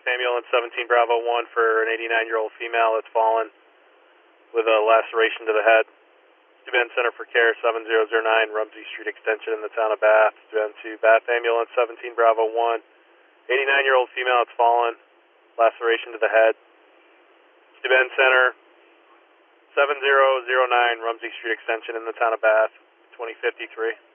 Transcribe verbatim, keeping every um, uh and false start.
Ambulance seventeen Bravo one for an eighty-nine-year-old female that's fallen with a laceration to the head. Steuben Center for Care seven zero zero nine, Rumsey Street Extension in the town of Bath. Steuben to Bath Ambulance seventeen Bravo one. eighty-nine-year-old female that's fallen, laceration to the head. Steuben Center seven zero zero nine, Rumsey Street Extension in the town of Bath, twenty fifty-three.